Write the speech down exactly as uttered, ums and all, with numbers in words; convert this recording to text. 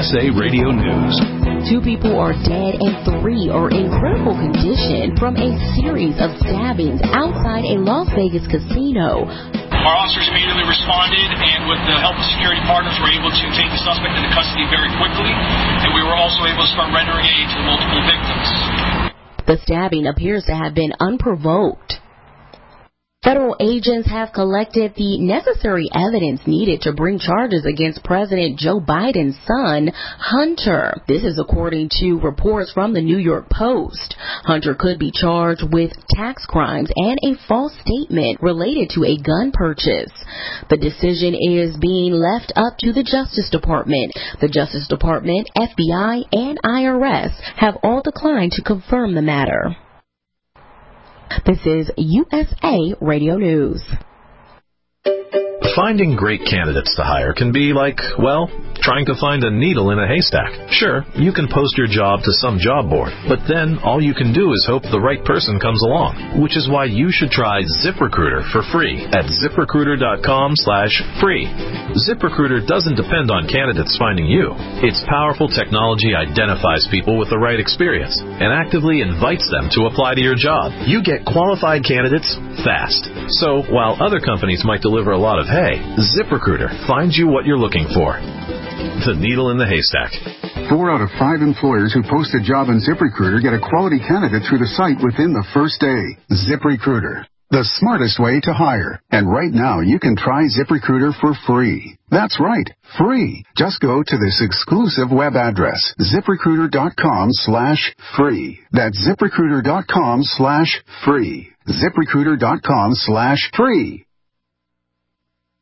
S A Radio News. Two people are dead and three are in critical condition from a series of stabbings outside a Las Vegas casino. Our officers immediately responded, and with the help of security partners, were able to take the suspect into custody very quickly, and we were also able to start rendering aid to the multiple victims. The stabbing appears to have been unprovoked. Federal agents have collected the necessary evidence needed to bring charges against President Joe Biden's son, Hunter. This is according to reports from the New York Post. Hunter could be charged with tax crimes and a false statement related to a gun purchase. The decision is being left up to the Justice Department. The Justice Department, F B I, and I R S have all declined to confirm the matter. This is U S A Radio News. Finding great candidates to hire can be like, well, trying to find a needle in a haystack. Sure, you can post your job to some job board, but then all you can do is hope the right person comes along, which is why you should try ZipRecruiter for free at ZipRecruiter.com slash free. ZipRecruiter doesn't depend on candidates finding you. Its powerful technology identifies people with the right experience and actively invites them to apply to your job. You get qualified candidates fast. So while other companies might deliver a lot of hay, ZipRecruiter finds you what you're looking for. The needle in the haystack. Four out of five employers who post a job on ZipRecruiter get a quality candidate through the site within the first day. ZipRecruiter, the smartest way to hire. And right now, you can try ZipRecruiter for free. That's right, free. Just go to this exclusive web address, ZipRecruiter.com slash free. That's ZipRecruiter.com slash free. ZipRecruiter.com slash free.